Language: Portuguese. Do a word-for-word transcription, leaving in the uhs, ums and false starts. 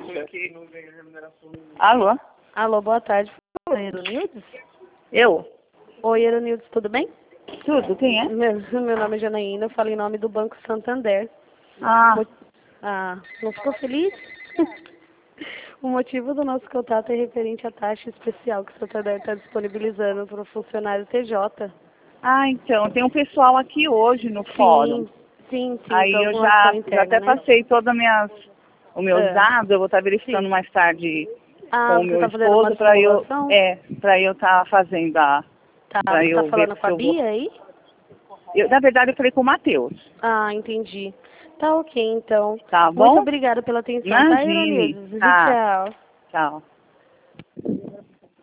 Alô? Alô, boa tarde. Oi, Eronildes? Eu? Oi, Eronildes, tudo bem? Tudo, quem é? Meu, meu nome é Janaína, eu falo em nome do Banco Santander. Ah, Mo- Ah, não ficou feliz? O motivo do nosso contato é referente à taxa especial que o Santander está disponibilizando para o funcionário T J. ah, então, tem um pessoal aqui hoje no fórum. Sim, sim, sim, Aí para eu alguma já, ação já interna, até né? passei todas minhas, os meus É, dados, eu vou estar verificando sim. mais tarde Ah, com o você meu está fazendo uma esposo para eu, simulação? é, para eu estar fazendo a, Tá, para você está eu ver falando com se a eu vou. Bia aí? Eu, na verdade, eu falei com o Matheus, Ah, entendi. Tá ok, então. tá Muito bom? obrigada pela atenção, tá, Imagine, Ironildes? tá, Tchau. tchau.